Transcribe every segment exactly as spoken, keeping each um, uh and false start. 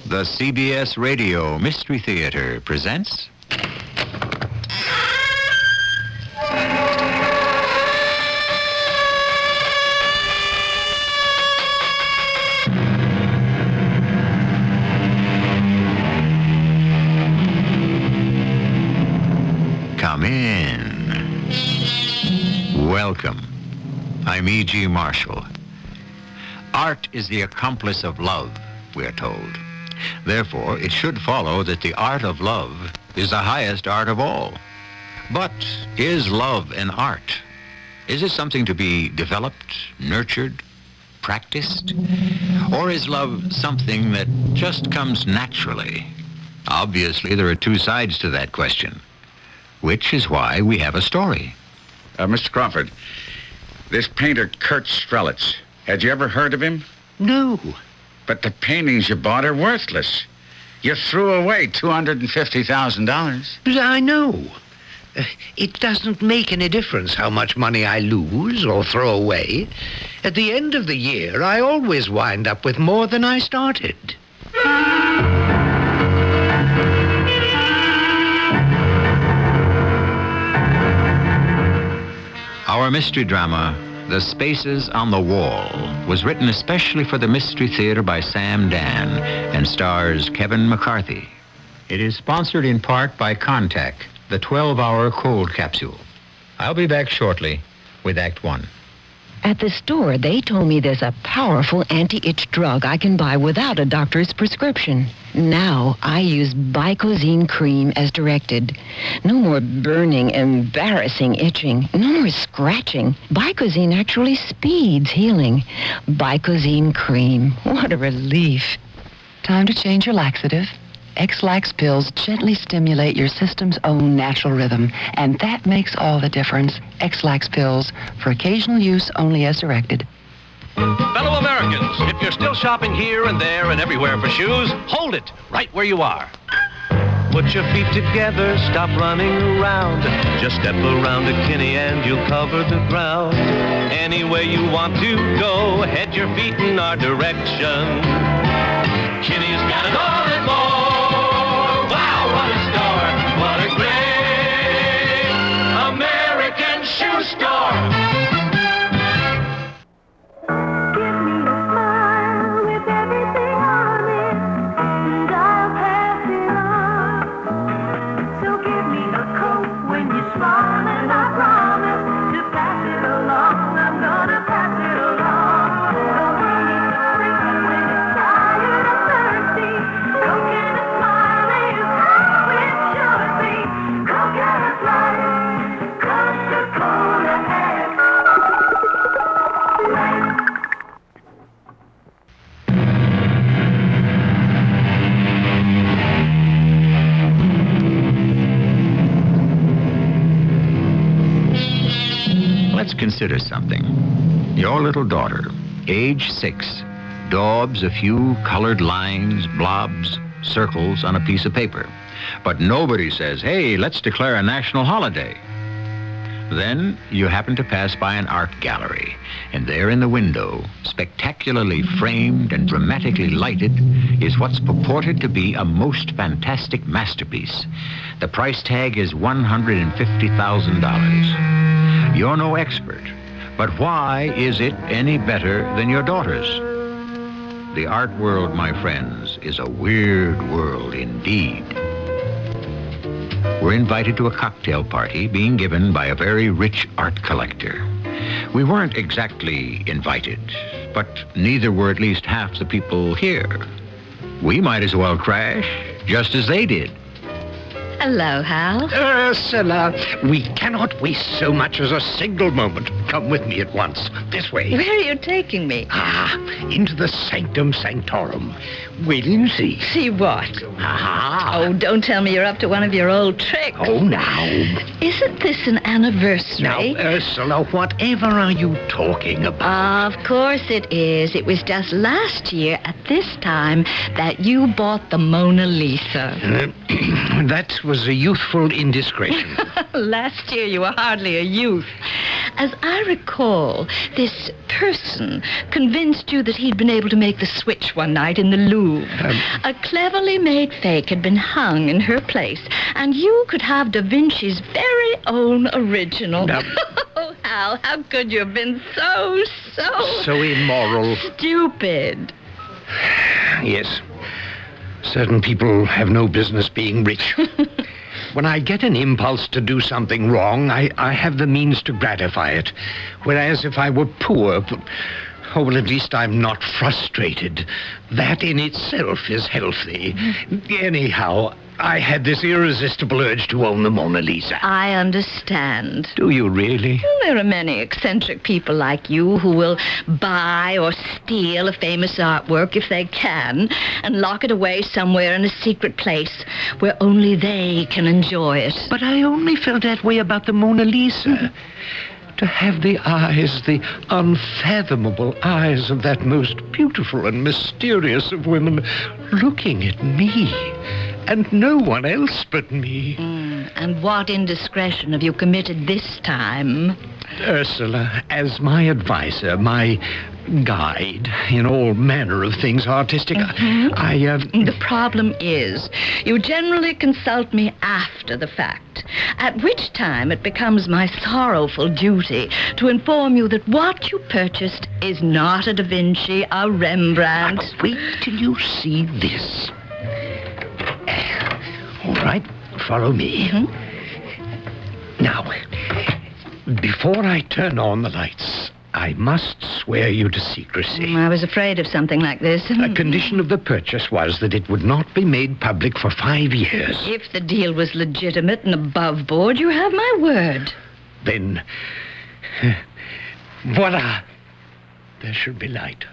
The C B S Radio Mystery Theater presents... Come in. Welcome. I'm E G. Marshall. Art is the accomplice of love, we're told. Therefore, it should follow that the art of love is the highest art of all. But is love an art? Is it something to be developed, nurtured, practiced? Or is love something that just comes naturally? Obviously, there are two sides to that question, which is why we have a story. Uh, Mister Crawford, this painter Kurt Strelitz, had you ever heard of him? No. But the paintings you bought are worthless. You threw away two hundred fifty thousand dollars. But I know. Uh, it doesn't make any difference how much money I lose or throw away. At the end of the year, I always wind up with more than I started. Our mystery drama, The Spaces on the Wall, was written especially for the Mystery Theater by Sam Dan and stars Kevin McCarthy. It is sponsored in part by Contac, the twelve-hour cold capsule. I'll be back shortly with Act One. At the store, they told me there's a powerful anti-itch drug I can buy without a doctor's prescription. Now I use Bicozine cream as directed. No more burning, embarrassing itching. No more scratching. Bicozine actually speeds healing. Bicozine cream. What a relief. Time to change your laxative. X-Lax pills gently stimulate your system's own natural rhythm, and that makes all the difference. X-Lax pills, for occasional use only as directed. Fellow Americans, if you're still shopping here and there and everywhere for shoes, hold it right where you are. Put your feet together, stop running around. Just step around to Kinney and you'll cover the ground. Any way you want to go, head your feet in our direction. Kinney's got it all and more. Wow, what a store! What a great American shoe store! Let's consider something. Your little daughter, age six, daubs a few colored lines, blobs, circles on a piece of paper. But nobody says, hey, let's declare a national holiday. Then you happen to pass by an art gallery, and there in the window, spectacularly framed and dramatically lighted, is what's purported to be a most fantastic masterpiece. The price tag is one hundred fifty thousand dollars. You're no expert, but why is it any better than your daughter's? The art world, my friends, is a weird world indeed. We're invited to a cocktail party being given by a very rich art collector. We weren't exactly invited, but neither were at least half the people here. We might as well crash, just as they did. Hello, Hal. Ursula, we cannot waste so much as a single moment. Come with me at once. This way. Where are you taking me? Ah, into the sanctum sanctorum. Wait and see. See what? Ah. Oh, don't tell me you're up to one of your old tricks. Oh, now. Isn't this an anniversary? Now, Ursula, whatever are you talking about? Of course it is. It was just last year at this time that you bought the Mona Lisa. Uh, that was was a youthful indiscretion. Last year you were hardly a youth. As I recall, this person convinced you that he'd been able to make the switch one night in the Louvre. Um, a cleverly made fake had been hung in her place, and you could have Da Vinci's very own original. No. Oh, Hal, how could you have been so, so... So immoral. Stupid. Yes. Certain people have no business being rich. When I get an impulse to do something wrong, I, I have the means to gratify it. Whereas if I were poor, oh, well, at least I'm not frustrated. That in itself is healthy. Mm-hmm. Anyhow, I had this irresistible urge to own the Mona Lisa. I understand. Do you really? There are many eccentric people like you who will buy or steal a famous artwork if they can and lock it away somewhere in a secret place where only they can enjoy it. But I only felt that way about the Mona Lisa. Mm-hmm. To have the eyes, the unfathomable eyes of that most beautiful and mysterious of women looking at me. And no one else but me. Mm, and what indiscretion have you committed this time? Ursula, as my advisor, my guide in all manner of things artistic, mm-hmm. I, uh... The problem is, you generally consult me after the fact, at which time it becomes my sorrowful duty to inform you that what you purchased is not a Da Vinci, a Rembrandt. But wait till you see this. All right, follow me. Mm-hmm. Now, before I turn on the lights, I must swear you to secrecy. Mm, I was afraid of something like this. A condition of the purchase was that it would not be made public for five years. If the deal was legitimate and above board, you have my word. Then, voila, there should be light.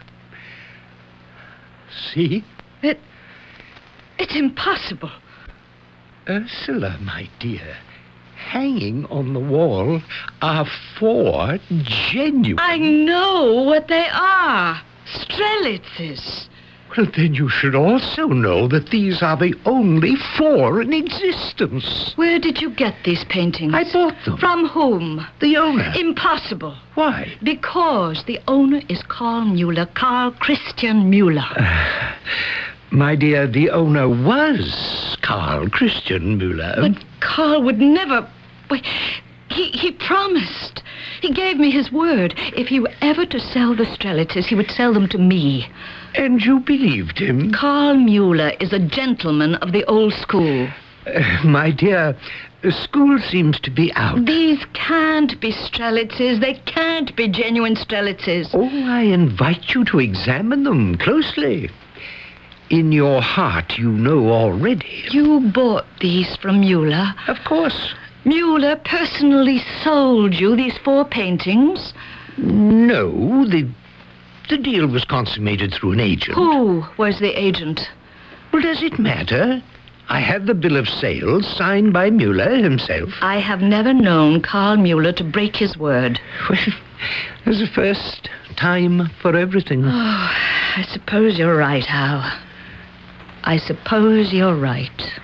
See? It, it's impossible. Ursula, my dear, hanging on the wall are four genuine... I know what they are. Strelitzes. Well, then you should also know that these are the only four in existence. Where did you get these paintings? I bought them. From whom? The owner. Impossible. Why? Because the owner is Carl Mueller, Carl Christian Mueller. Uh, my dear, the owner was Carl Christian Mueller. But Carl would never... Wait, he, he promised. He gave me his word. If he were ever to sell the Strelitzes, he would sell them to me. And you believed him? Carl Mueller is a gentleman of the old school. Uh, my dear, the school seems to be out. These can't be Strelitzes. They can't be genuine Strelitzes. Oh, I invite you to examine them closely. In your heart, you know already. You bought these from Mueller? Of course. Mueller personally sold you these four paintings? No, the the deal was consummated through an agent. Who was the agent? Well, does it matter? I have the bill of sale signed by Mueller himself. I have never known Carl Mueller to break his word. Well, there's a first time for everything. Oh, I suppose you're right, Hal. I suppose you're right.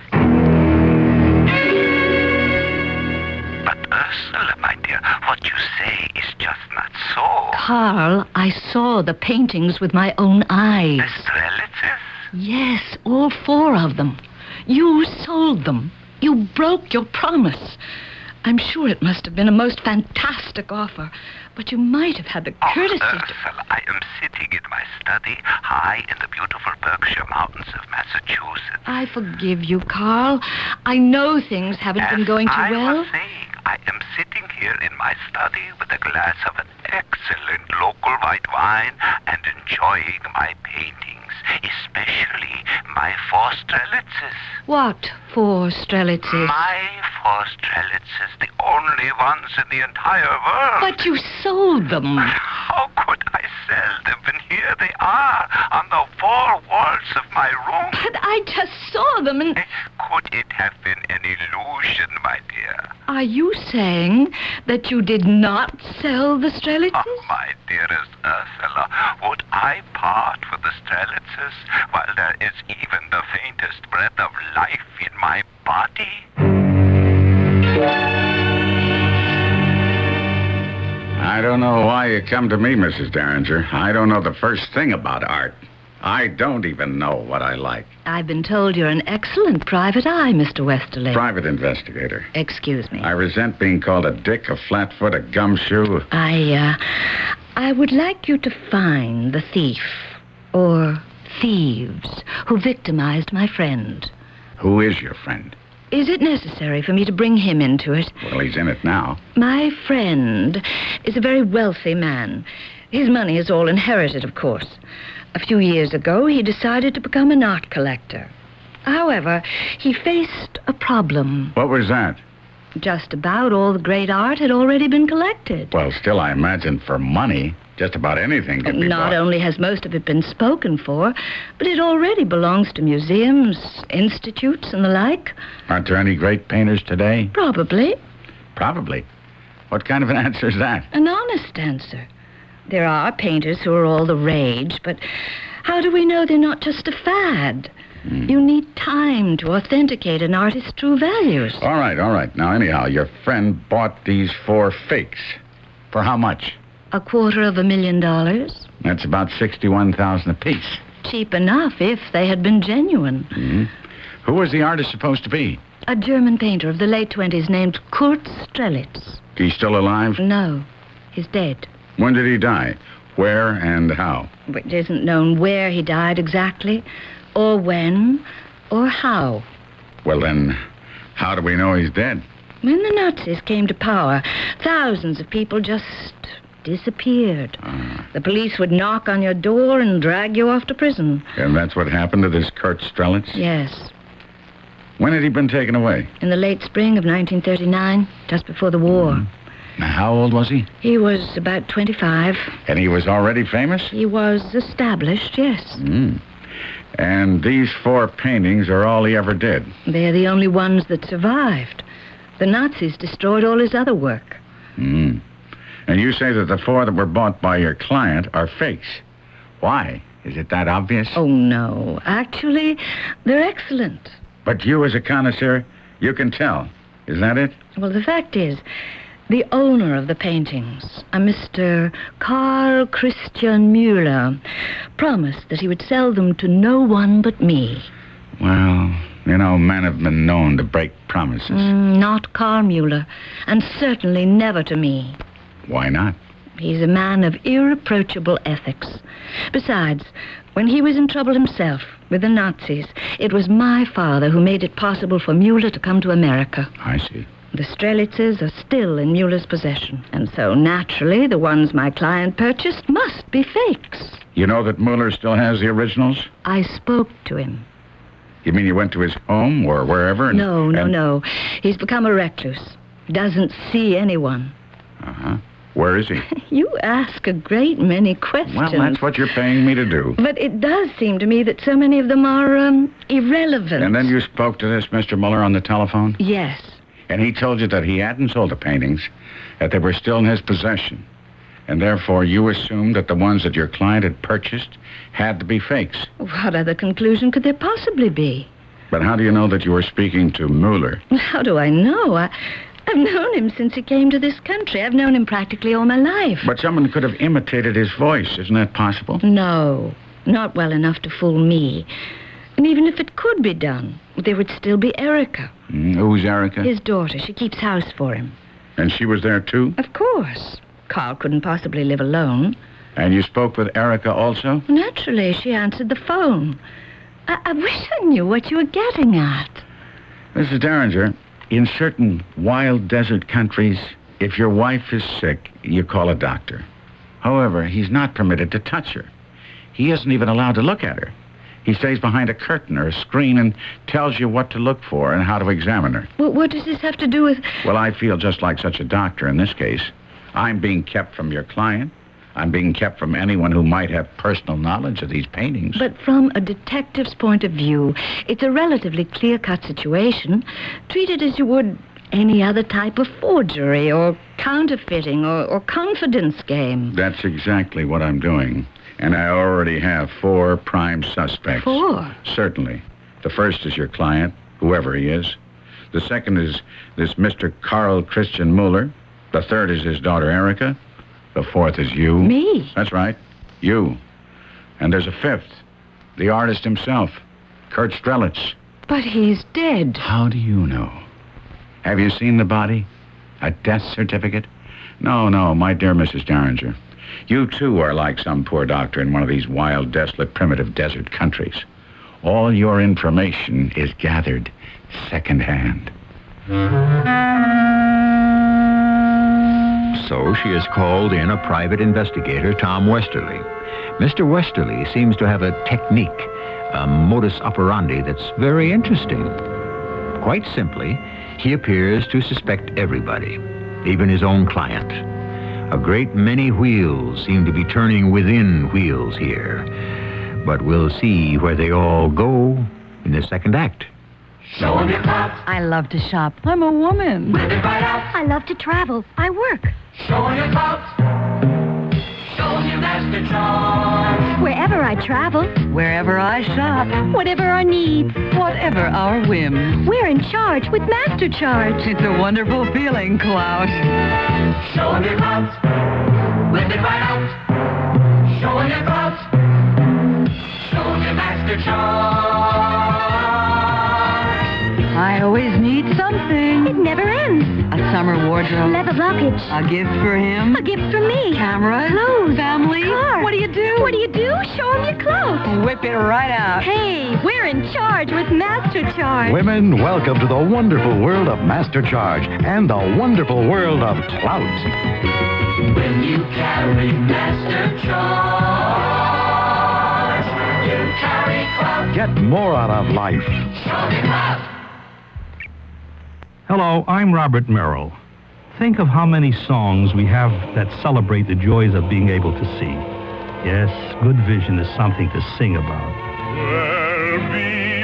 Ursula, my dear, what you say is just not so. Carl, I saw the paintings with my own eyes. The Strelitzes? Yes, all four of them. You sold them. You broke your promise. I'm sure it must have been a most fantastic offer, but you might have had the courtesy oh, to... Ursula, I am sitting in my study high in the beautiful Berkshire Mountains of Massachusetts. I forgive you, Carl. I know things haven't As been going too I well. was saying, I am sitting here in my study with a glass of an excellent local white wine and enjoying my paintings, especially my four Strelitzes. What four Strelitzes? My four Strelitzes, the only ones in the entire world. But you sold them. How could I sell them when here they are on the four walls of my room? But I just saw them and... Could it have been an illusion, my dear? Are you saying that you did not sell the Strelitzes? Oh, my dearest Ursula, would I part with the Strelitzes while there is even the faintest breath of life in my body? come to me, Missus Derringer. I don't know the first thing about art. I don't even know what I like. I've been told you're an excellent private eye, Mister Westerly. Private investigator. Excuse me. I resent being called a dick, a flatfoot, a gumshoe. I, uh, I would like you to find the thief, or thieves, who victimized my friend. Who is your friend? Is it necessary for me to bring him into it? Well, he's in it now. My friend is a very wealthy man. His money is all inherited, of course. A few years ago, he decided to become an art collector. However, he faced a problem. What was that? Just about all the great art had already been collected. Well, still, I imagine for money, just about anything can be Not bought. only has most of it been spoken for, but it already belongs to museums, institutes, and the like. Aren't there any great painters today? Probably. Probably. What kind of an answer is that? An honest answer. There are painters who are all the rage, but how do we know they're not just a fad? Hmm. You need time to authenticate an artist's true values. All right, all right. Now, anyhow, your friend bought these four fakes. For how much? A quarter of a million dollars. That's about sixty-one thousand apiece. Cheap enough if they had been genuine. Hmm. Who was the artist supposed to be? A German painter of the late twenties named Kurt Strelitz. He's still alive? No, he's dead. When did he die? Where and how? It isn't known where he died exactly, or when, or how. Well, then, how do we know he's dead? When the Nazis came to power, thousands of people just disappeared. Uh, The police would knock on your door and drag you off to prison. and that's what happened to this Kurt Strelitz? Yes. When had he been taken away? In the late spring of nineteen thirty-nine, just before the war. Mm-hmm. Now, how old was he? He was about twenty-five. And he was already famous? He was established, yes. Mm. And these four paintings are all he ever did. They're the only ones that survived. The Nazis destroyed all his other work. Mm. And you say that the four that were bought by your client are fakes. Why? Is it that obvious? Oh, no. Actually, they're excellent. But you, as a connoisseur, you can tell. Is that it? Well, the fact is, the owner of the paintings, a Mister Carl Christian Müller, promised that he would sell them to no one but me. Well, you know, men have been known to break promises. Mm, not Carl Müller, and certainly never to me. Why not? He's a man of irreproachable ethics. Besides, when he was in trouble himself with the Nazis, it was my father who made it possible for Müller to come to America. I see. The Strelitzes are still in Müller's possession, and so naturally the ones my client purchased must be fakes. You know that Mueller still has the originals? I spoke to him. You mean you went to his home or wherever? And, No, no, and- no. He's become a recluse. Doesn't see anyone. Uh-huh. Where is he? You ask a great many questions. Well, that's what you're paying me to do. But it does seem to me that so many of them are, um, irrelevant. And then you spoke to this Mister Mueller on the telephone? Yes. And he told you that he hadn't sold the paintings, that they were still in his possession. And therefore you assumed that the ones that your client had purchased had to be fakes. What other conclusion could there possibly be? But how do you know that you were speaking to Mueller? How do I know? I, I've known him since he came to this country. I've known him practically all my life. But someone could have imitated his voice. Isn't that possible? No, not well enough to fool me. And even if it could be done, there would still be Erica. Mm, who's Erica? His daughter. She keeps house for him. And she was there, too? Of course. Carl couldn't possibly live alone. And you spoke with Erica also? Naturally, she answered the phone. I, I wish I knew what you were getting at. Missus Derringer, in certain wild desert countries, if your wife is sick, you call a doctor. However, he's not permitted to touch her. He isn't even allowed to look at her. He stays behind a curtain or a screen and tells you what to look for and how to examine her. Well, what does this have to do with... Well, I feel just like such a doctor in this case. I'm being kept from your client. I'm being kept from anyone who might have personal knowledge of these paintings. But from a detective's point of view, it's a relatively clear-cut situation. Treat it as you would any other type of forgery or counterfeiting or, or confidence game. That's exactly what I'm doing. And I already have four prime suspects. Four? Certainly. The first is your client, whoever he is. The second is this Mister Carl Christian Mueller. The third is his daughter, Erica. The fourth is you. Me? That's right. You. And there's a fifth. The artist himself. Kurt Strelitz. But he's dead. How do you know? Have you seen the body? A death certificate? No, no, my dear Missus Derringer. You, too, are like some poor doctor in one of these wild, desolate, primitive desert countries. All your information is gathered secondhand. So she has called in a private investigator, Tom Westerly. Mister Westerly seems to have a technique, a modus operandi that's very interesting. Quite simply, he appears to suspect everybody, even his own client. A great many wheels seem to be turning within wheels here. But we'll see where they all go in the second act. Show 'em your clothes. I love to shop. I'm a woman. Whip it right out. I love to travel. I work. Show 'em your clothes. Show 'em your master charge. Wherever I travel, Wherever I shop, whatever our needs, whatever our whims. we're in charge with Master Charge. It's a wonderful feeling, Klaus. Show 'em your clothes. Whip it right out. Show 'em your clothes. Show 'em your master charge. I always need something. It never ends. A summer wardrobe. Leather blockage. A gift for him. A gift from me. Camera. Clothes. Family. Car. What do you do? What do you do? Show 'em your clothes. Whip it right out. Hey, we're in charge with Master Charge. Women, welcome to the wonderful world of Master Charge and the wonderful world of clouds. When you carry Master Charge, you carry clouds. Get more out of life. Show me clouds. Hello, I'm Robert Merrill. Think of how many songs we have that celebrate the joys of being able to see. Yes, good vision is something to sing about. There'll be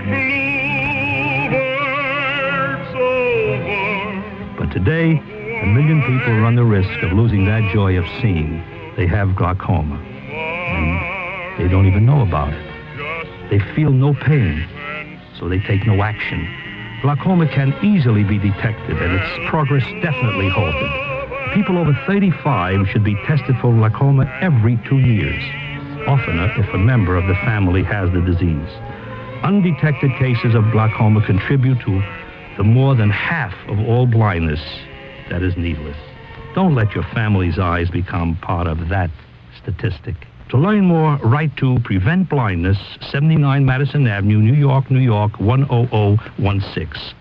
bluebirds over. But today, a million people run the risk of losing that joy of seeing. They have glaucoma, and they don't even know about it. They feel no pain, so they take no action. Glaucoma can easily be detected, and its progress definitely halted. People over thirty-five should be tested for glaucoma every two years, oftener if a member of the family has the disease. Undetected cases of glaucoma contribute to the more than half of all blindness that is needless. Don't let your family's eyes become part of that statistic. To learn more, write to Prevent Blindness, seventy-nine Madison Avenue, New York, New York, one oh oh one six.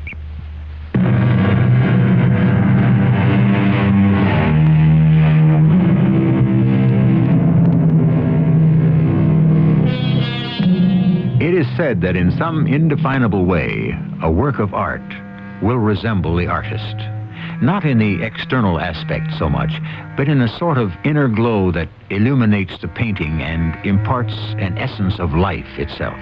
It is said that in some indefinable way, a work of art will resemble the artist. Not in the external aspect so much, but in a sort of inner glow that illuminates the painting and imparts an essence of life itself.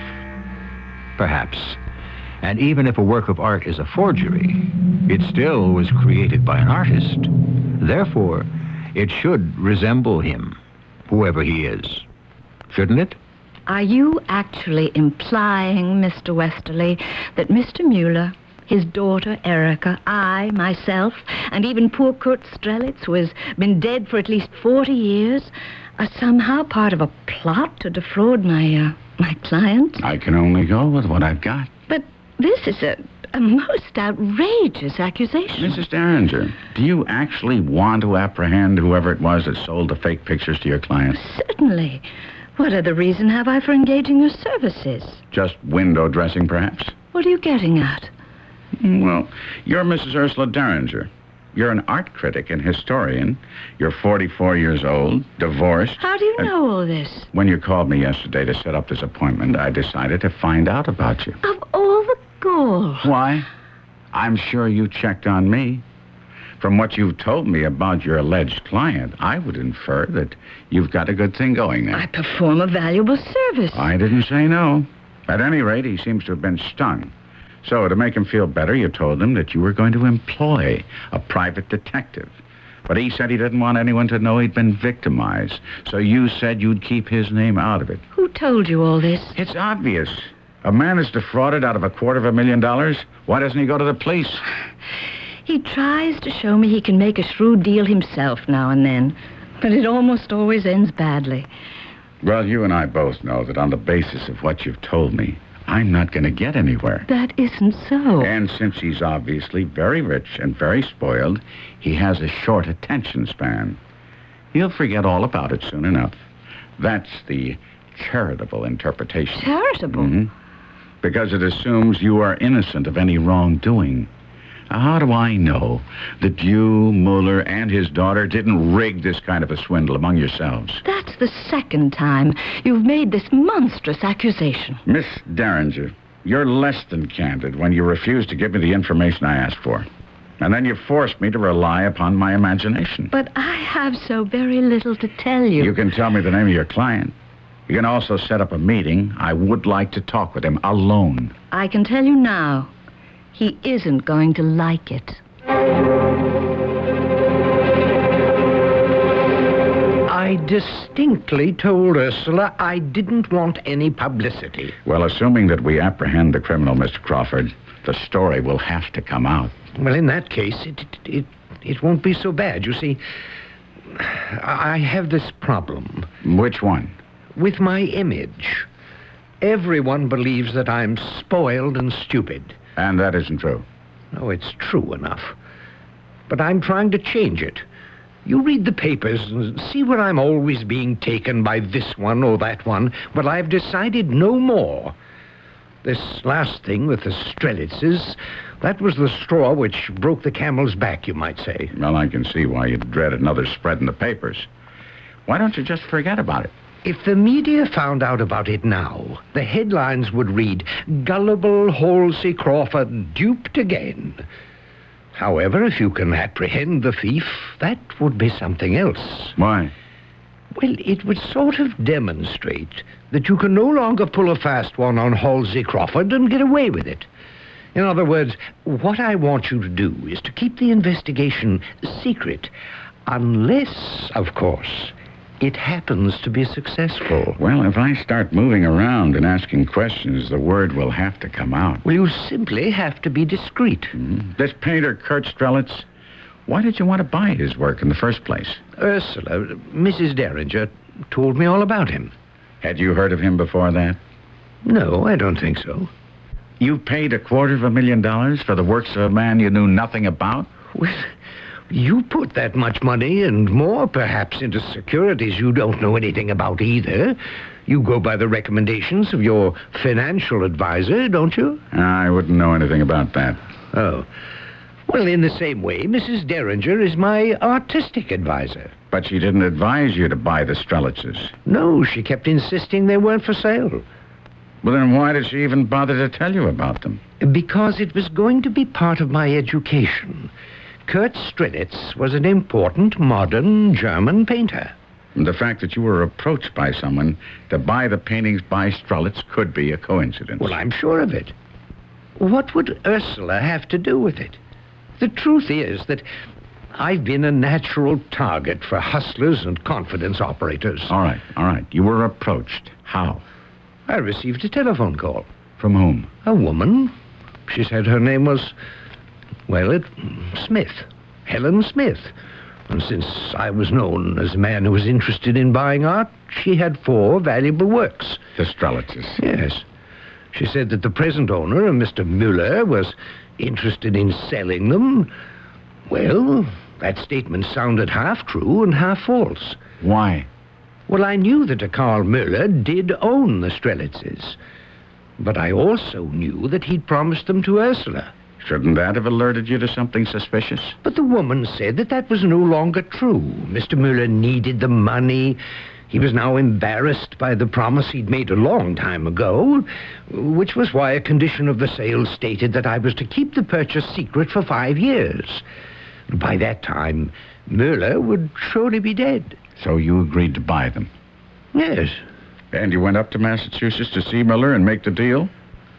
Perhaps. And even if a work of art is a forgery, it still was created by an artist. Therefore, it should resemble him, whoever he is. Shouldn't it? Are you actually implying, Mister Westerly, that Mister Mueller, his daughter, Erica, I, myself, and even poor Kurt Strelitz, who has been dead for at least forty years, are somehow part of a plot to defraud my, uh, my client? I can only go with what I've got. But this is a, a most outrageous accusation. Missus Derringer, do you actually want to apprehend whoever it was that sold the fake pictures to your client? Certainly. What other reason have I for engaging your services? Just window dressing, perhaps? What are you getting at? Well, you're Missus Ursula Derringer. You're an art critic and historian. You're forty-four years old, divorced. How do you and know all this? When you called me yesterday to set up this appointment, I decided to find out about you. Of all the gall. Why? I'm sure you checked on me. From what you've told me about your alleged client, I would infer that you've got a good thing going there. I perform a valuable service. I didn't say no. At any rate, he seems to have been stung. So, to make him feel better, you told him that you were going to employ a private detective. But he said he didn't want anyone to know he'd been victimized. So you said you'd keep his name out of it. Who told you all this? It's obvious. A man is defrauded out of a quarter of a million dollars. Why doesn't he go to the police? He tries to show me he can make a shrewd deal himself now and then. But it almost always ends badly. Well, you and I both know that on the basis of what you've told me, I'm not going to get anywhere. That isn't so. And since he's obviously very rich and very spoiled, he has a short attention span. He'll forget all about it soon enough. That's the charitable interpretation. Charitable? Mm-hmm. Because it assumes you are innocent of any wrongdoing. Now, how do I know that you, Mueller, and his daughter didn't rig this kind of a swindle among yourselves? That's the second time you've made this monstrous accusation. Miss Derringer, you're less than candid when you refuse to give me the information I asked for. And then you forced me to rely upon my imagination. But I have so very little to tell you. You can tell me the name of your client. You can also set up a meeting. I would like to talk with him alone. I can tell you now, he isn't going to like it. I distinctly told Ursula I didn't want any publicity. Well, assuming that we apprehend the criminal, Mister Crawford, the story will have to come out. Well, in that case, it, it, it, it won't be so bad. You see, I have this problem. Which one? With my image. Everyone believes that I'm spoiled and stupid. And that isn't true. Oh, it's true enough. But I'm trying to change it. You read the papers and see where I'm always being taken by this one or that one. Well, I've decided no more. This last thing with the Strelitzes, that was the straw which broke the camel's back, you might say. Well, I can see why you'd dread another spread in the papers. Why don't you just forget about it? If the media found out about it now, the headlines would read, "Gullible Halsey Crawford duped again." However, if you can apprehend the thief, that would be something else. Why? Well, it would sort of demonstrate that you can no longer pull a fast one on Halsey Crawford and get away with it. In other words, what I want you to do is to keep the investigation secret, unless, of course, it happens to be successful. Well, if I start moving around and asking questions, the word will have to come out. Well, you simply have to be discreet. Mm-hmm. This painter, Kurt Strelitz, why did you want to buy his work in the first place? Ursula, Missus Derringer, told me all about him. Had you heard of him before that? No, I don't think so. You paid a quarter of a million dollars for the works of a man you knew nothing about? Well, you put that much money and more, perhaps, into securities you don't know anything about either. You go by the recommendations of your financial advisor, don't you? I wouldn't know anything about that. Oh. Well, in the same way, Missus Derringer is my artistic advisor. But she didn't advise you to buy the Strelitzes. No, she kept insisting they weren't for sale. Well, then why did she even bother to tell you about them? Because it was going to be part of my education. Kurt Strelitz was an important modern German painter. And the fact that you were approached by someone to buy the paintings by Strelitz could be a coincidence. Well, I'm sure of it. What would Ursula have to do with it? The truth is that I've been a natural target for hustlers and confidence operators. All right, all right. You were approached. How? I received a telephone call. From whom? A woman. She said her name was, well, it, Smith. Helen Smith. And since I was known as a man who was interested in buying art, she had four valuable works. The Strelitzes. Yes. She said that the present owner, a Mister Mueller, was interested in selling them. Well, that statement sounded half true and half false. Why? Well, I knew that a Karl Mueller did own the Strelitzes. But I also knew that he'd promised them to Ursula. Shouldn't that have alerted you to something suspicious? But the woman said that that was no longer true. Mister Mueller needed the money. He was now embarrassed by the promise he'd made a long time ago, which was why a condition of the sale stated that I was to keep the purchase secret for five years. By that time, Mueller would surely be dead. So you agreed to buy them? Yes. And you went up to Massachusetts to see Mueller and make the deal?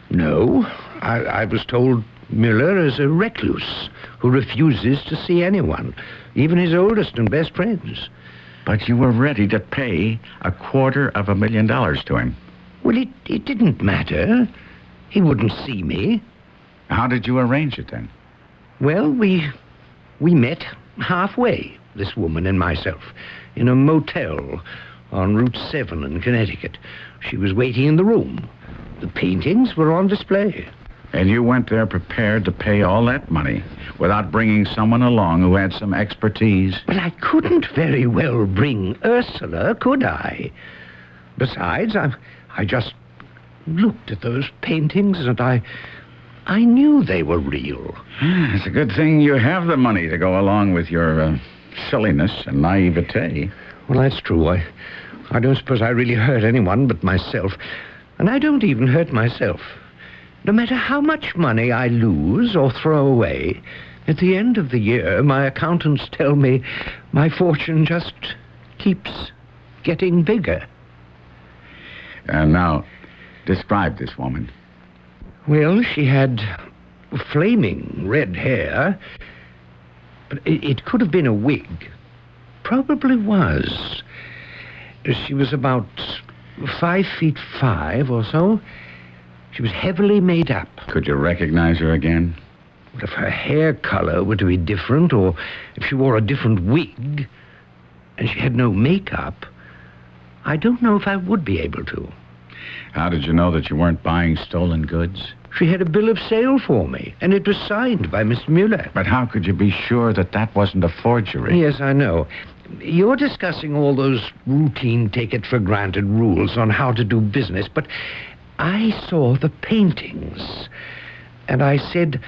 No. I, I was told Mueller is a recluse who refuses to see anyone, even his oldest and best friends. But you were ready to pay a quarter of a million dollars to him. Well, it, it didn't matter. He wouldn't see me. How did you arrange it, then? Well, we we met halfway. this woman and myself, in a motel on Route seven in Connecticut. She was waiting in the room. The paintings were on display. And you went there prepared to pay all that money without bringing someone along who had some expertise? But I couldn't very well bring Ursula, could I? Besides, I, I just looked at those paintings and I... I knew they were real. It's a good thing you have the money to go along with your uh, silliness and naivete. Well, that's true. I, I don't suppose I really hurt anyone but myself. And I don't even hurt myself. No matter how much money I lose or throw away, at the end of the year, my accountants tell me my fortune just keeps getting bigger. And now, describe this woman. Well, she had flaming red hair, but it, it could have been a wig. Probably was. She was about five feet five or so. She was heavily made up. Could you recognize her again? Well, if her hair color were to be different, or if she wore a different wig, and she had no makeup, I don't know if I would be able to. How did you know that you weren't buying stolen goods? She had a bill of sale for me, and it was signed by Mister Mueller. But how could you be sure that that wasn't a forgery? Yes, I know. You're discussing all those routine take-it-for-granted rules on how to do business, but I saw the paintings, and I said,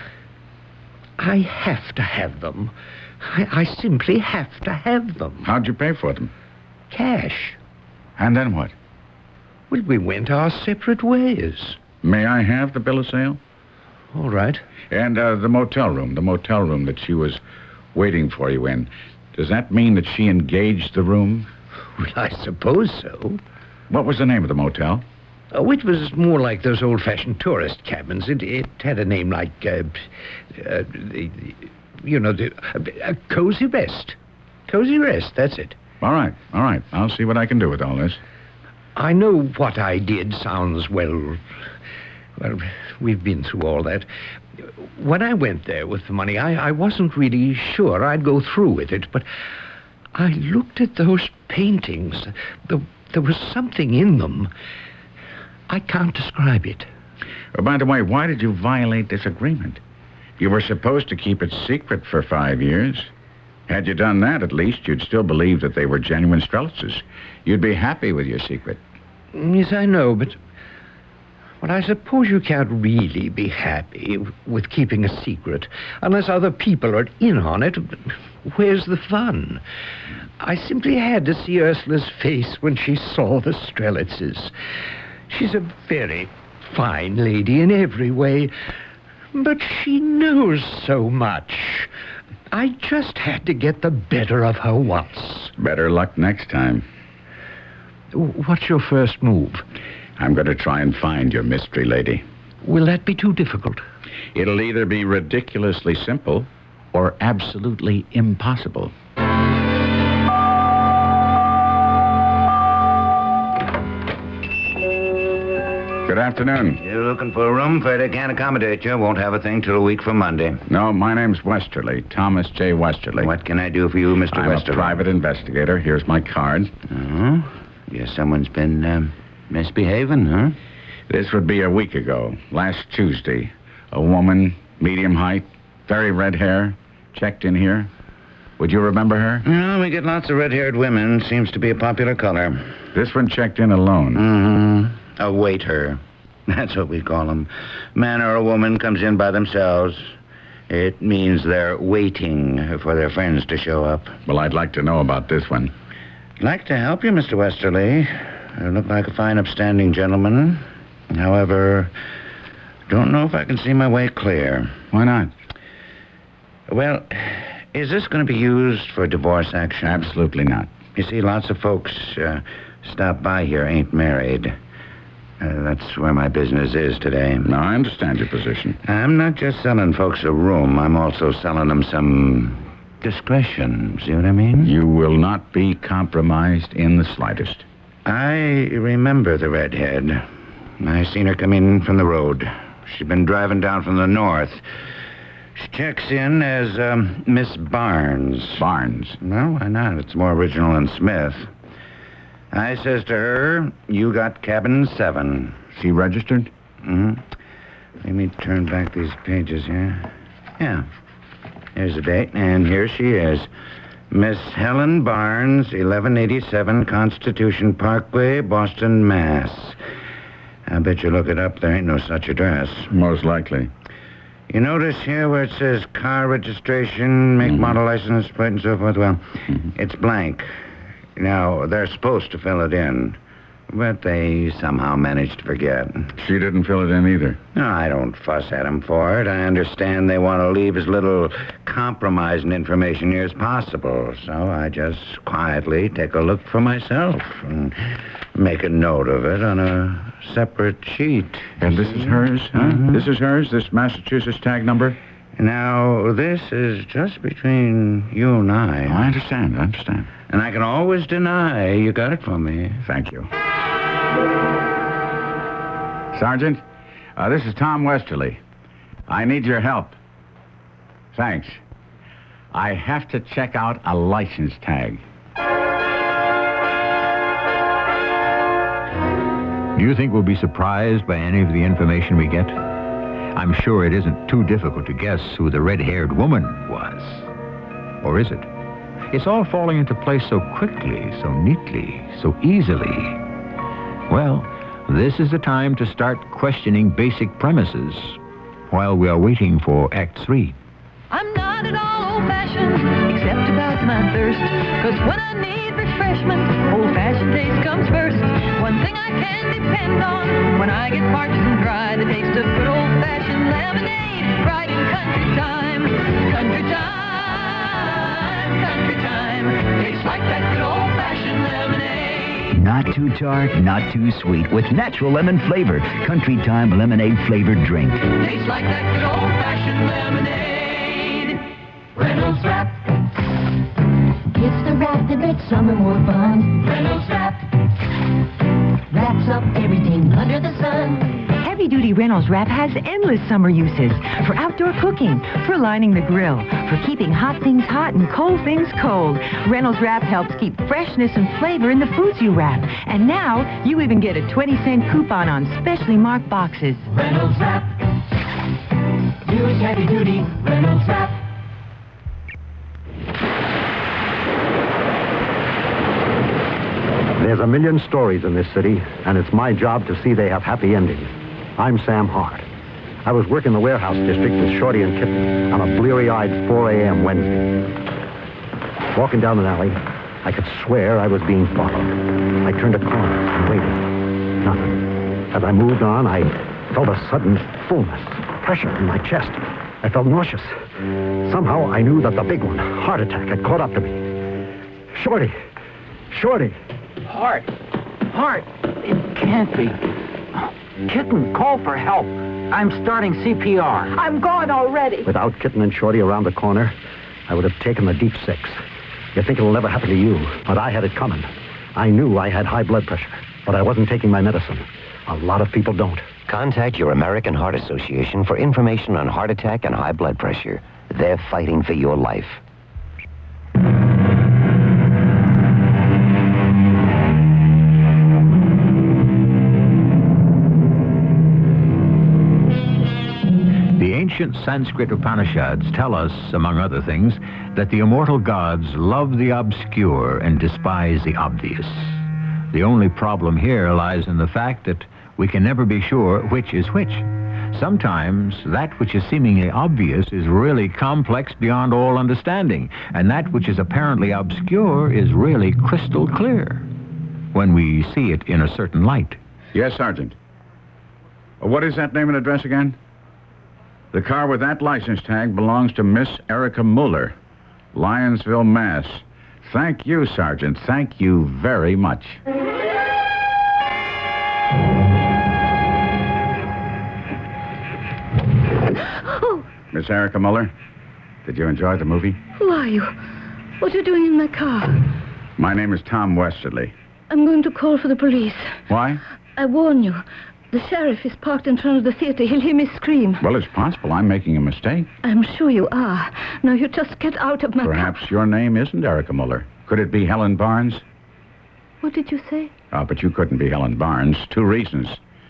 I have to have them. I, I simply have to have them. How'd you pay for them? Cash. And then what? Well, we went our separate ways. May I have the bill of sale? All right. And uh, the motel room, the motel room that she was waiting for you in. Does that mean that she engaged the room? Well, I suppose so. What was the name of the motel? Oh, it was more like those old-fashioned tourist cabins. It, it had a name like, uh, uh, the, the, you know, the, uh, Cozy Rest. Cozy Rest, that's it. All right, all right. I'll see what I can do with all this. I know what I did sounds, well... Well, we've been through all that. When I went there with the money, I, I wasn't really sure I'd go through with it, but I looked at those paintings. The, there was something in them. I can't describe it. Oh, by the way, why did you violate this agreement? You were supposed to keep it secret for five years. Had you done that, at least, you'd still believe that they were genuine Strelitzes. You'd be happy with your secret. Yes, I know, but... Well, I suppose you can't really be happy with keeping a secret unless other people are in on it. Where's the fun? I simply had to see Ursula's face when she saw the Strelitzes. She's a very fine lady in every way, but she knows so much. I just had to get the better of her once. Better luck next time. What's your first move? I'm going to try and find your mystery lady. Will that be too difficult? It'll either be ridiculously simple or absolutely impossible. Good afternoon. You're looking for a room? Afraid I can't accommodate you. Won't have a thing till a week from Monday. No, my name's Westerly, Thomas J. Westerly. What can I do for you, Mister I'm Westerly? I'm a private investigator. Here's my card. Oh? Guess someone's been um, misbehaving, huh? This would be a week ago, last Tuesday. A woman, medium height, very red hair, checked in here. Would you remember her? No, we get lots of red-haired women. Seems to be a popular color. This one checked in alone. Mm-hmm. A waiter. That's what we call them. Man or a woman comes in by themselves. It means they're waiting for their friends to show up. Well, I'd like to know about this one. I'd like to help you, Mister Westerly. You look like a fine, upstanding gentleman. However, don't know if I can see my way clear. Why not? Well, is this going to be used for divorce action? Absolutely not. You see, lots of folks uh, stop by here ain't married. Uh, that's where my business is today. No, I understand your position. I'm not just selling folks a room. I'm also selling them some discretion. See what I mean? You will not be compromised in the slightest. I remember the redhead. I seen her come in from the road. She'd been driving down from the north. She checks in as um, Miss Barnes. Barnes? No, why not? It's more original than Smith. I says to her, you got cabin seven. She registered? Mm-hmm. Let me turn back these pages here. Yeah. Here's the date, and here she is. Miss Helen Barnes, eleven eighty-seven Constitution Parkway, Boston, Mass. I bet you look it up, there ain't no such address. Most likely. You notice here where it says car registration, make, mm-hmm. model, license plate, and so forth? Well, mm-hmm. it's blank. Now, they're supposed to fill it in, but they somehow managed to forget. She didn't fill it in either. No, I don't fuss at them for it. I understand they want to leave as little compromising information here as possible, so I just quietly take a look for myself and make a note of it on a separate sheet. And this is hers, huh? Mm-hmm. This is hers, this Massachusetts tag number? Now, this is just between you and I. Oh, I understand, I understand. And I can always deny you got it from me. Thank you. Sergeant, uh, this is Tom Westerly. I need your help. Thanks. I have to check out a license tag. Do you think we'll be surprised by any of the information we get? I'm sure it isn't too difficult to guess who the red-haired woman was. Or is it? It's all falling into place so quickly, so neatly, so easily. Well, this is the time to start questioning basic premises while we are waiting for Act Three. I'm not at all old-fashioned, except about my thirst. Because when I need refreshment, old-fashioned taste comes first. One thing I can depend on, when I get parched and dry, the taste of good old-fashioned lemonade, right in country time. Country time, country time, tastes like that good old-fashioned lemonade. Not too tart, not too sweet, with natural lemon flavor. Country Time lemonade flavored drink. Tastes like that good old-fashioned lemonade. Reynolds Wrap. It's the wrap that makes summer more fun. Reynolds Wrap wraps up everything under the sun. Heavy-duty Reynolds Wrap has endless summer uses. For outdoor cooking, for lining the grill, for keeping hot things hot and cold things cold. Reynolds Wrap helps keep freshness and flavor in the foods you wrap. And now, you even get a twenty cent coupon on specially marked boxes. Reynolds Wrap. Use heavy-duty Reynolds Wrap. There's a million stories in this city, and it's my job to see they have happy endings. I'm Sam Hart. I was working the warehouse district with Shorty and Kitten on a bleary-eyed four a.m. Wednesday. Walking down an alley, I could swear I was being followed. I turned a corner and waited. Nothing. As I moved on, I felt a sudden fullness, pressure in my chest. I felt nauseous. Somehow I knew that the big one, heart attack, had caught up to me. Shorty! Shorty! Hart! Hart! It can't be. Kitten, call for help. I'm starting C P R. I'm gone already. Without Kitten and Shorty around the corner, I would have taken the deep six. You think it'll never happen to you, but I had it coming. I knew I had high blood pressure, but I wasn't taking my medicine. A lot of people don't. Contact your American Heart Association for information on heart attack and high blood pressure. They're fighting for your life. The ancient Sanskrit Upanishads tell us, among other things, that the immortal gods love the obscure and despise the obvious. The only problem here lies in the fact that we can never be sure which is which. Sometimes that which is seemingly obvious is really complex beyond all understanding, and that which is apparently obscure is really crystal clear when we see it in a certain light. Yes, Sergeant. What is that name and address again? The car with that license tag belongs to Miss Erica Mueller, Lyonsville, Mass. Thank you, Sergeant. Thank you very much. Oh. Miss Erica Mueller, did you enjoy the movie? Who are you? What are you doing in my car? My name is Tom Westerly. I'm going to call for the police. Why? I warn you, The sheriff is parked in front of the theater. He'll hear me scream. Well, it's possible I'm making a mistake. I'm sure you are. Now, you just get out of my... Perhaps your name isn't Erica Muller. Could it be Helen Barnes? What did you say? Oh, but you couldn't be Helen Barnes. Two reasons.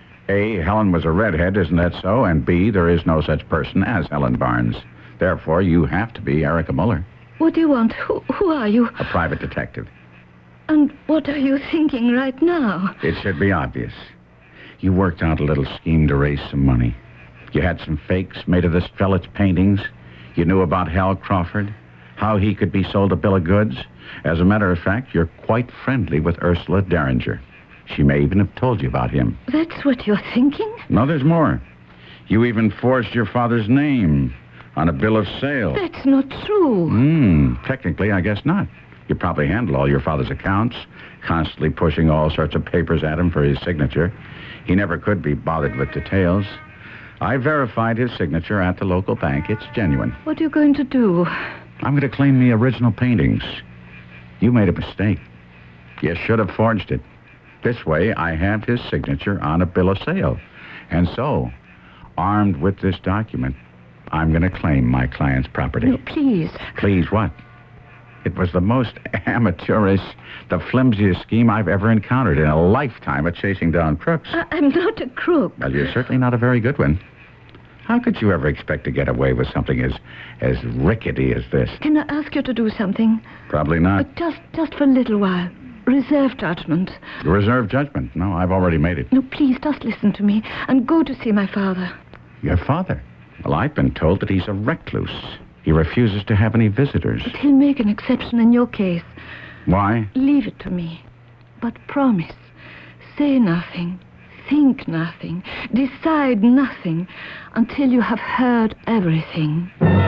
A, Helen was a redhead, isn't that so? And B, there is no such person as Helen Barnes. Therefore, you have to be Erica Muller. What do you want? Who, who are you? A private detective. And what are you thinking right now? It should be obvious. You worked out a little scheme to raise some money. You had some fakes made of this fella's paintings. You knew about Hal Crawford, how he could be sold a bill of goods. As a matter of fact, you're quite friendly with Ursula Derringer. She may even have told you about him. That's what you're thinking? No, there's more. You even forged your father's name on a bill of sale. That's not true. Hmm, technically, I guess not. You probably handle all your father's accounts, constantly pushing all sorts of papers at him for his signature. He never could be bothered with details. I verified his signature at the local bank. It's genuine. What are you going to do? I'm going to claim the original paintings. You made a mistake. You should have forged it. This way, I have his signature on a bill of sale. And so, armed with this document, I'm going to claim my client's property. No, please. Please what? It was the most amateurish, the flimsiest scheme I've ever encountered in a lifetime of chasing down crooks. I- I'm not a crook. Well, you're certainly not a very good one. How could you ever expect to get away with something as as rickety as this? Can I ask you to do something? Probably not. Uh, just, just for a little while. Reserve judgment. Reserve judgment? No, I've already made it. No, please, just listen to me and go to see my father. Your father? Well, I've been told that he's a recluse. He refuses to have any visitors. But he'll make an exception in your case. Why? Leave it to me. But promise. Say nothing. Think nothing. Decide nothing until you have heard everything.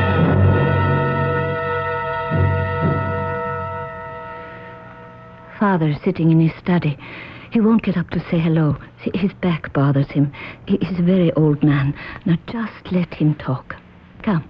Father's sitting in his study. He won't get up to say hello. See, his back bothers him. He- He's a very old man. Now just let him talk. Come.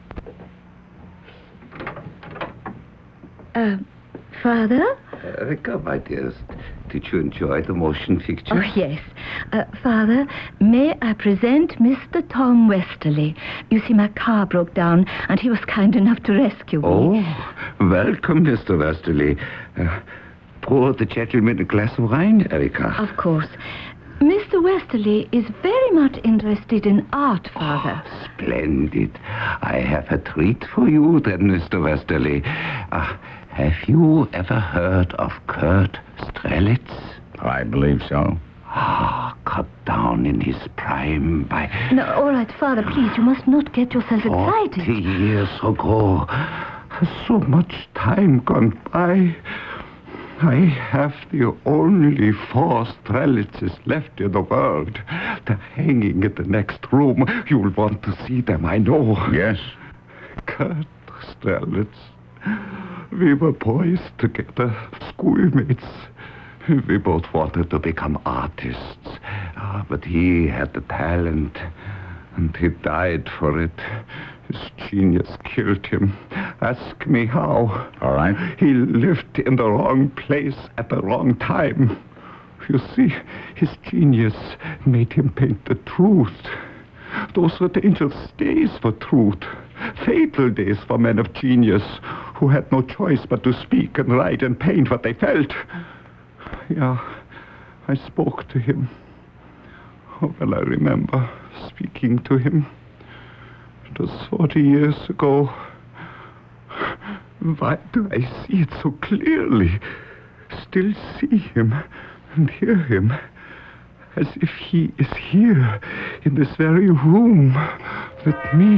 Uh, Father? Erica, my dearest, did you enjoy the motion picture? Oh, yes. Uh, Father, may I present Mister Tom Westerly? You see, my car broke down, and he was kind enough to rescue me. Oh, welcome, Mister Westerly. Uh, pour the gentleman a glass of wine, Erica. Of course. Mister Westerly is very much interested in art, Father. Oh, splendid. I have a treat for you, then, Mister Westerly. Uh, have you ever heard of Kurt Strelitz? I believe so. Ah, cut down in his prime by... No, all right, Father, please, you must not get yourself excited. Forty years ago. Has so much time gone by. I have the only four Strelitzes left in the world. They're hanging in the next room. You'll want to see them, I know. Yes. Kurt Strelitz. We were boys together, schoolmates. We both wanted to become artists. Ah, but he had the talent, and he died for it. His genius killed him. Ask me how. All right. He lived in the wrong place at the wrong time. You see, his genius made him paint the truth. Those were dangerous days for truth. Fatal days for men of genius who had no choice but to speak and write and paint what they felt. Yeah, I spoke to him. Oh, well, I remember speaking to him. It was forty years ago. Why do I see it so clearly? Still see him and hear him, as if he is here in this very room with me.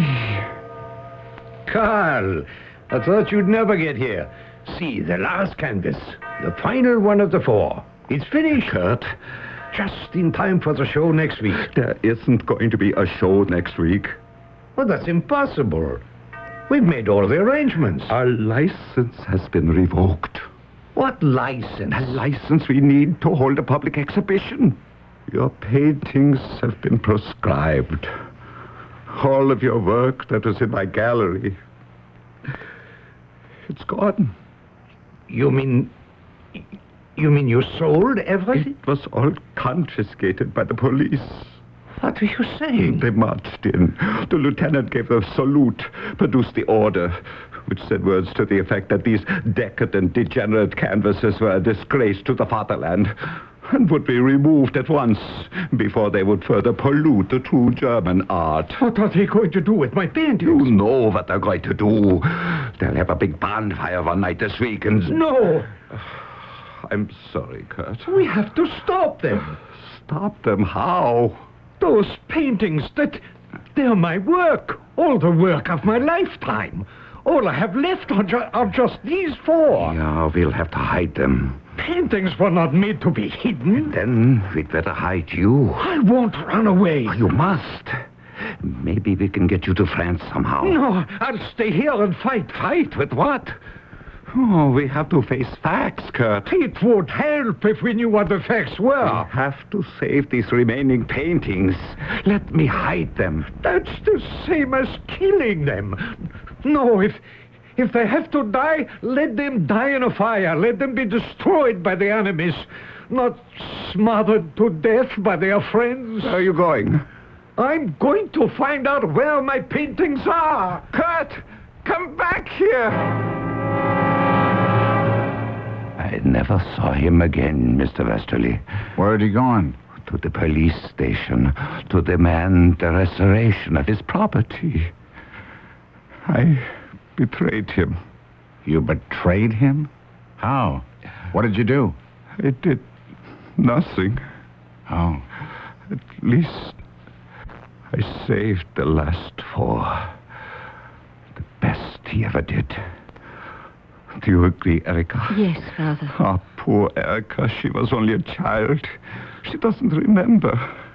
Carl, I thought you'd never get here. See, the last canvas, the final one of the four. It's finished, Kurt. Just in time for the show next week. There isn't going to be a show next week. Well, that's impossible. We've made all the arrangements. Our license has been revoked. What license? The license we need to hold a public exhibition. Your paintings have been proscribed. All of your work that was in my gallery, it's gone. You mean... You mean you sold everything? It was all confiscated by the police. What are you saying? They marched in. The lieutenant gave the salute, produced the order, which said words to the effect that these decadent, degenerate canvases were a disgrace to the fatherland and would be removed at once before they would further pollute the true German art. What are they going to do with my paintings? You know what they're going to do. They'll have a big bonfire one night this week and... No! I'm sorry, Kurt. We have to stop them. Stop them? How? Those paintings, that... they're my work. All the work of my lifetime. All I have left are, ju- are just these four. Yeah, we'll have to hide them. Paintings were not made to be hidden. Then we'd better hide you. I won't run away. You must. Maybe we can get you to France somehow. No, I'll stay here and fight. Fight? With what? Oh, we have to face facts, Kurt. It would help if we knew what the facts were. We have to save these remaining paintings. Let me hide them. That's the same as killing them. No, if... If they have to die, let them die in a fire. Let them be destroyed by the enemies, not smothered to death by their friends. Where are you going? I'm going to find out where my paintings are. Kurt, come back here. I never saw him again, Mister Westerly. Where had he gone? To the police station, to demand the restoration of his property. I... betrayed him. You betrayed him? How? What did you do? I did nothing. Oh. At least I saved the last four. The best he ever did. Do you agree, Erica? Yes, Father. Ah, poor Erica. She was only a child. She doesn't remember.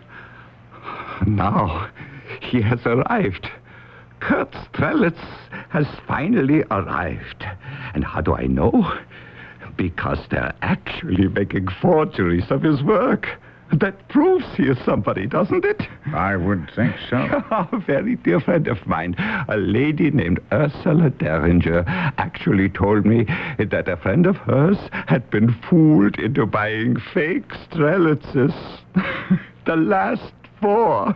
Now he has arrived. Kurt Strelitz has finally arrived. And how do I know? Because they're actually making forgeries of his work. That proves he is somebody, doesn't it? I would think so. A very dear friend of mine, a lady named Ursula Derringer, actually told me that a friend of hers had been fooled into buying fake Strelitzes. The last four.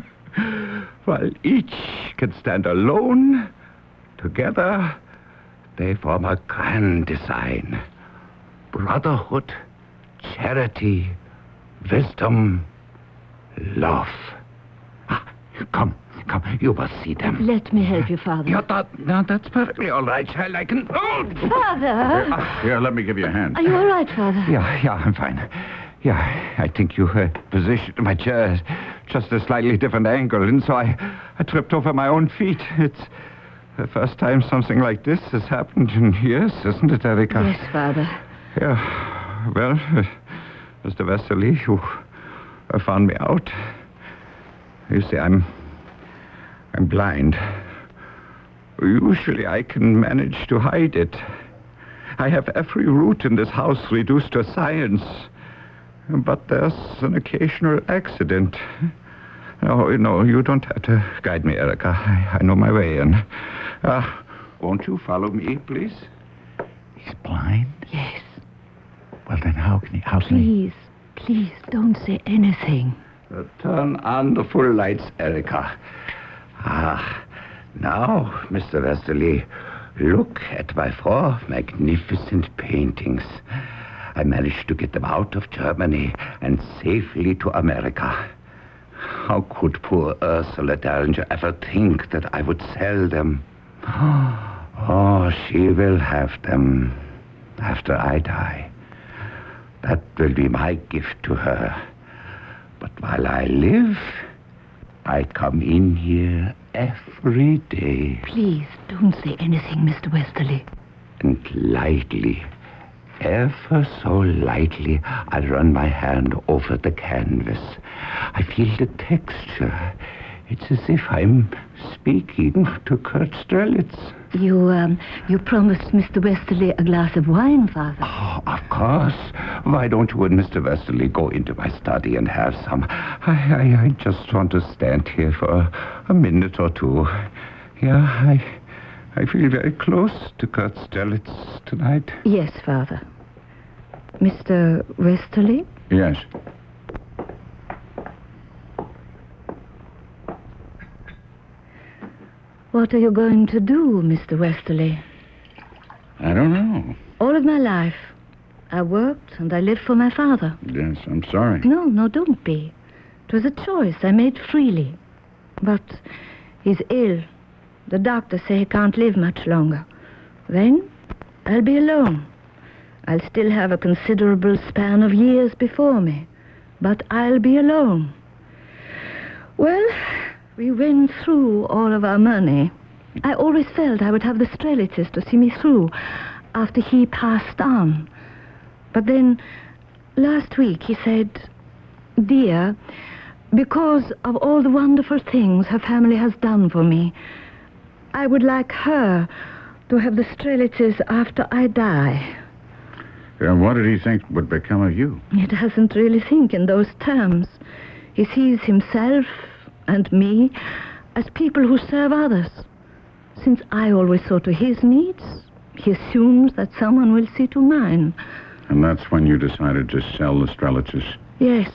While each can stand alone, together they form a grand design. Brotherhood, charity, wisdom, love. Ah, come, come, you must see them. Let me help you, Father. Yeah, that, no, that's perfectly all right, child. I can... Oh! Father! Here, uh, here, let me give you a hand. Are you all right, Father? Yeah, yeah, I'm fine. Yeah, I think you uh, positioned my chair just a slightly different angle, and so I, I tripped over my own feet. It's the first time something like this has happened in years, isn't it, Erica? Yes, Father. Yeah, well, uh, Mister Westerly, you uh, found me out. You see, I'm, I'm blind. Usually I can manage to hide it. I have every root in this house reduced to science. But there's an occasional accident. No, no, you don't have to guide me, Erica. I, I know my way in. Uh, won't you follow me, please? He's blind? Yes. Well, then how can he... How can please, he... please, don't say anything. Uh, turn on the full lights, Erica. Ah, now, Mister Westerly, look at my four magnificent paintings. I managed to get them out of Germany and safely to America. How could poor Ursula Derringer ever think that I would sell them? Oh, she will have them after I die. That will be my gift to her. But while I live, I come in here every day. Please, don't say anything, Mister Westerly. And lightly, ever so lightly, I'll run my hand over the canvas. I feel the texture. It's as if I'm speaking to Kurt Strelitz. You, um, you promised Mister Westerly a glass of wine, Father. Oh, of course. Why don't you and Mister Westerly go into my study and have some? I, I, I just want to stand here for a, a minute or two. Yeah, I... I feel very close to Kurt Strelitz tonight. Yes, Father. Mister Westerly? Yes. What are you going to do, Mister Westerly? I don't know. All of my life, I worked and I lived for my father. Yes, I'm sorry. No, no, don't be. It was a choice I made freely. But he's ill. The doctors say he can't live much longer. Then I'll be alone. I'll still have a considerable span of years before me. But I'll be alone. Well, we went through all of our money. I always felt I would have the Strelitzes to see me through after he passed on. But then, last week he said, "Dear, because of all the wonderful things her family has done for me, I would like her to have the Strelitzes after I die." And what did he think would become of you? He doesn't really think in those terms. He sees himself and me as people who serve others. Since I always saw to his needs, he assumes that someone will see to mine. And that's when you decided to sell the Strelitzes. Yes.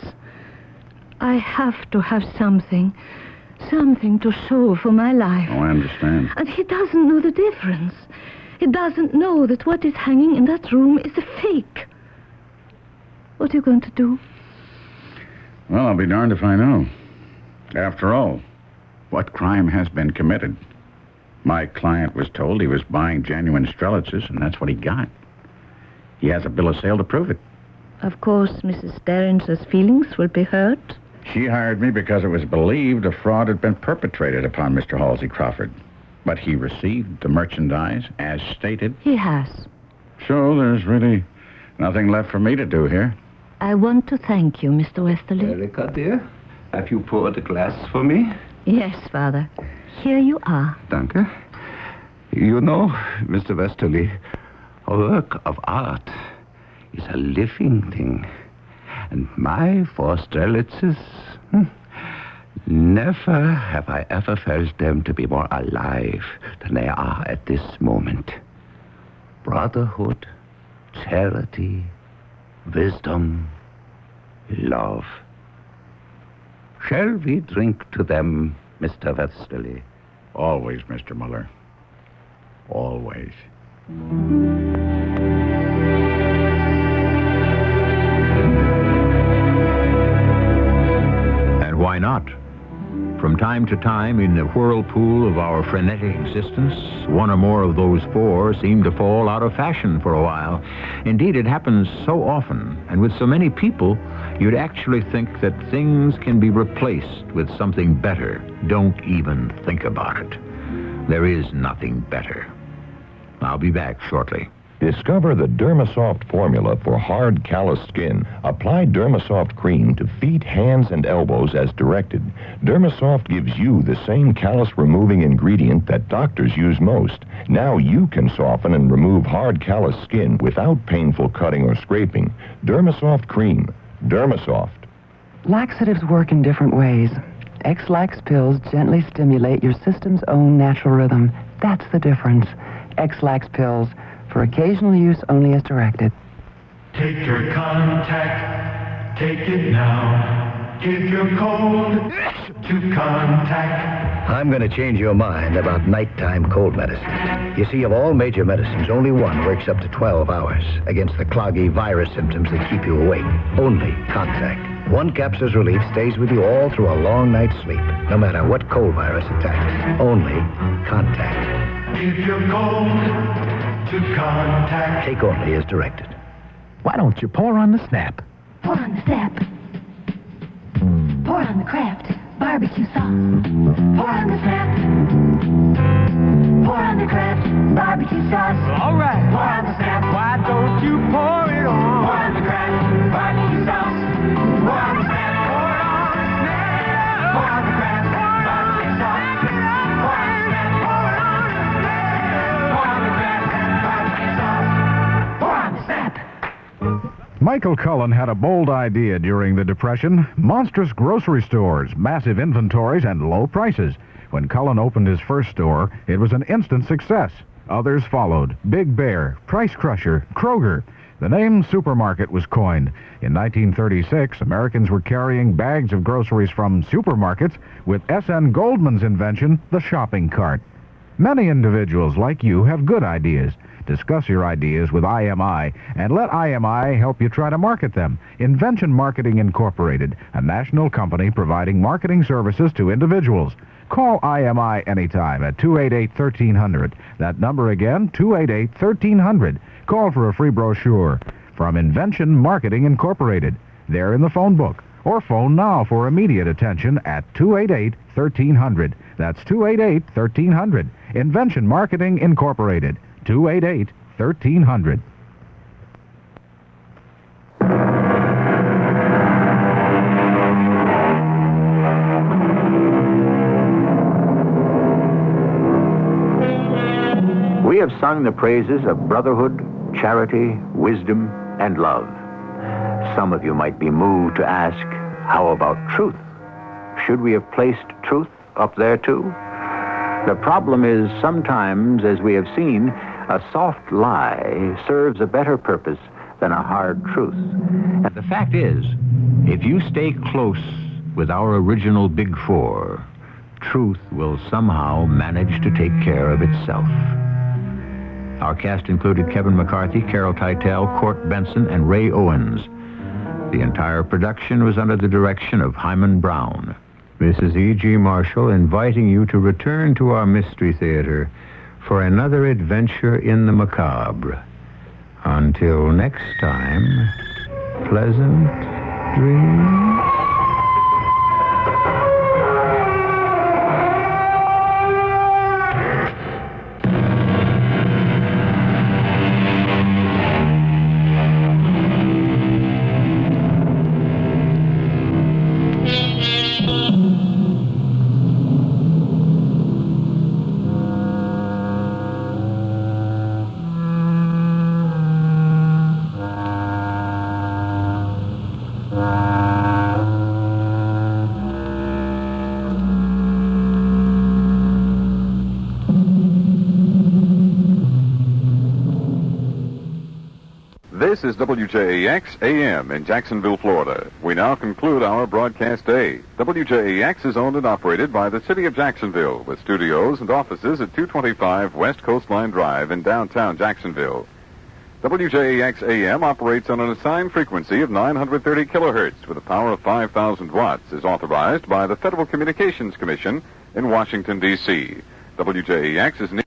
I have to have something. Something to show for my life. Oh, I understand. And he doesn't know the difference. He doesn't know that what is hanging in that room is a fake. What are you going to do? Well, I'll be darned if I know. After all, what crime has been committed? My client was told he was buying genuine Strelitzes, and that's what he got. He has a bill of sale to prove it. Of course, Missus Derringer's feelings will be hurt. She hired me because it was believed a fraud had been perpetrated upon Mister Halsey Crawford. But he received the merchandise as stated. He has. So there's really nothing left for me to do here. I want to thank you, Mister Westerly. Erica, dear, have you poured a glass for me? Yes, Father. Here you are. Danke. You know, Mister Westerly, a work of art is a living thing. And my four Strelitzes, hmm, never have I ever felt them to be more alive than they are at this moment. Brotherhood, charity, wisdom, love. Shall we drink to them, Mister Westerly? Always, Mister Muller. Always. And why not? From time to time, in the whirlpool of our frenetic existence, one or more of those four seem to fall out of fashion for a while. Indeed, it happens so often, and with so many people, you'd actually think that things can be replaced with something better. Don't even think about it. There is nothing better. I'll be back shortly. Discover the Dermasoft formula for hard, calloused skin. Apply Dermasoft cream to feet, hands, and elbows as directed. Dermasoft gives you the same callus-removing ingredient that doctors use most. Now you can soften and remove hard, calloused skin without painful cutting or scraping. Dermasoft cream. Dermasoft. Laxatives work in different ways. X-Lax pills gently stimulate your system's own natural rhythm. That's the difference. X-Lax pills, for occasional use only as directed. Take your contact, take it now. Give your cold to contact. I'm going to change your mind about nighttime cold medicine. You see, of all major medicines, only one works up to twelve hours against the cloggy virus symptoms that keep you awake. Only Contact. One capsule's relief stays with you all through a long night's sleep, no matter what cold virus attacks. Only Contact. Give your cold to contact. Take only as directed. Why don't you pour on the snap? Pour on the snap. Pour on the Kraft barbecue sauce. Pour on the snap. Pour on the Kraft barbecue sauce. All right. Pour on the snap. Why don't you pour it on? Pour on the Kraft barbecue sauce. Pour on the snap. Pour it on the snap. Pour on the Kraft barbecue sauce. Pour on the snap. Pour it on the snap. Pour on the Kraft barbecue sauce. Pour on the snap. Michael Cullen had a bold idea during the Depression. Monstrous grocery stores, massive inventories, and low prices. When Cullen opened his first store, it was an instant success. Others followed. Big Bear, Price Crusher, Kroger. The name supermarket was coined. In nineteen thirty-six, Americans were carrying bags of groceries from supermarkets with S N Goldman's invention, the shopping cart. Many individuals like you have good ideas. Discuss your ideas with I M I and let I M I help you try to market them. Invention Marketing Incorporated, a national company providing marketing services to individuals. Call I M I anytime at two eight eight, one three zero zero. That number again, two eight eight, one three zero zero. Call for a free brochure from Invention Marketing Incorporated. They're in the phone book. Or phone now for immediate attention at two eight eight, one three zero zero. That's two eight eight, one three zero zero. Invention Marketing Incorporated. two eight eight, one three zero zero. We have sung the praises of brotherhood, charity, wisdom, and love. Some of you might be moved to ask, how about truth? Should we have placed truth up there too? The problem is sometimes, as we have seen, a soft lie serves a better purpose than a hard truth. And the fact is, if you stay close with our original Big Four, truth will somehow manage to take care of itself. Our cast included Kevin McCarthy, Carol Teitel, Court Benson, and Ray Owens. The entire production was under the direction of Hyman Brown. This is E G. Marshall inviting you to return to our Mystery Theater for another adventure in the macabre. Until next time, pleasant dreams. This is W J A X A M in Jacksonville, Florida. We now conclude our broadcast day. W J A X is owned and operated by the City of Jacksonville, with studios and offices at two twenty-five West Coastline Drive in downtown Jacksonville. W J A X A M operates on an assigned frequency of nine hundred thirty kilohertz with a power of five thousand watts, is authorized by the Federal Communications Commission in Washington, D C W J A X is an